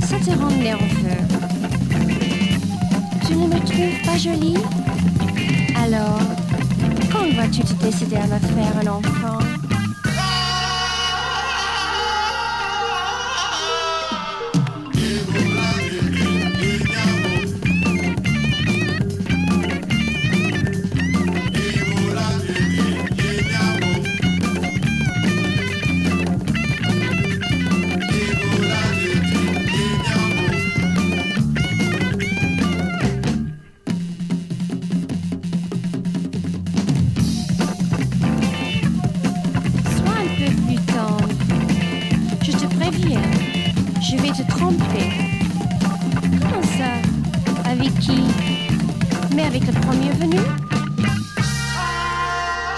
ça te rend nerveux. Tu ne me trouves pas jolie? Alors, quand vas-tu te décider à me faire un enfant? Je vais te tromper. Comment ça? Avec qui? Mais avec le premier venu?